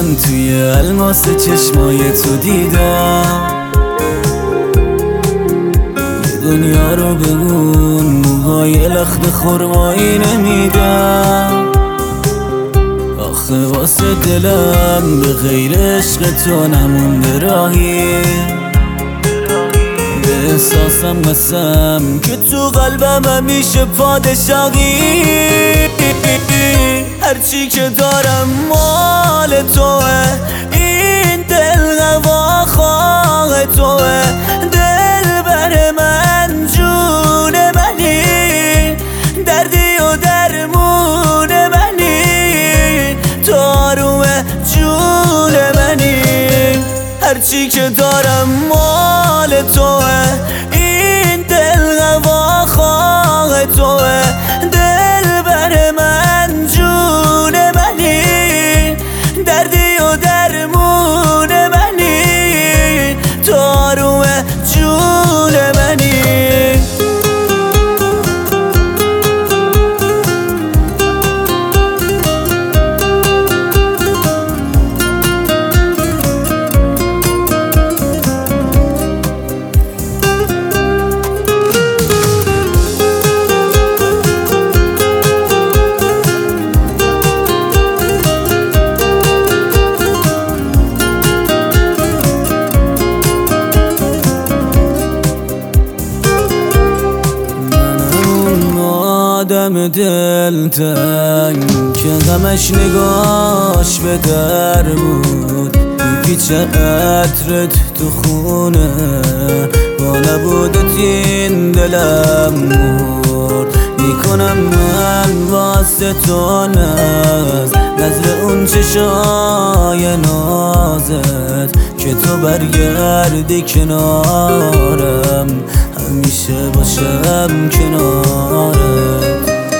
من توی الماس چشمای تو دیدم، دنیا رو بگون موهای لخت خرمایی نمیدم. آخه واسه دلم به غیر عشق تو نمونده راهی، به احساسم قسم که تو قلبم همیشه پادشاهی. هرچی که دارم مال توه، این دل هوا خواه توه. دل بر من جون منی، دردی و درمون منی، تو آروم جون منی. هرچی که دارم مال توه، این دل هوا خواه توه. دل بر من جون منی، دردی و درمون منی، تو آروم جون منی. آدم دلتنگ که غمش نگاش به در بود، میپیچه عطرت تو خونه، با نبودت این دلم مرد. میکنم من واسه تو نظر اون چشای نازت، که تو برگردی کنارم، همیشه باشم کنارت.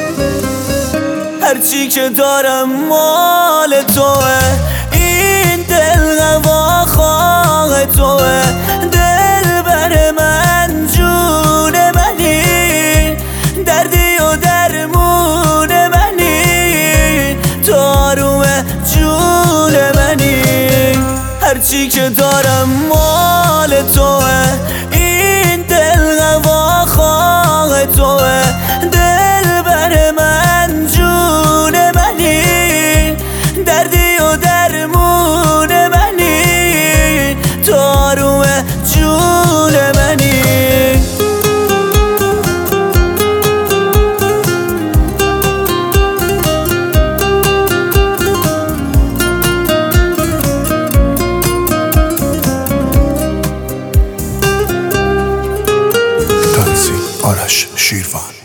هرچی که دارم مال توه، این دل هوا خواه توه. دل بر من جون منی، دردی و درمون منی، تو آروم جون منی. هرچی که دارم مال توه، این دل هوا خواه توه. دل بر من جون منی، دردی و درمون منی، تو آروم جون منی. آرش شیروان.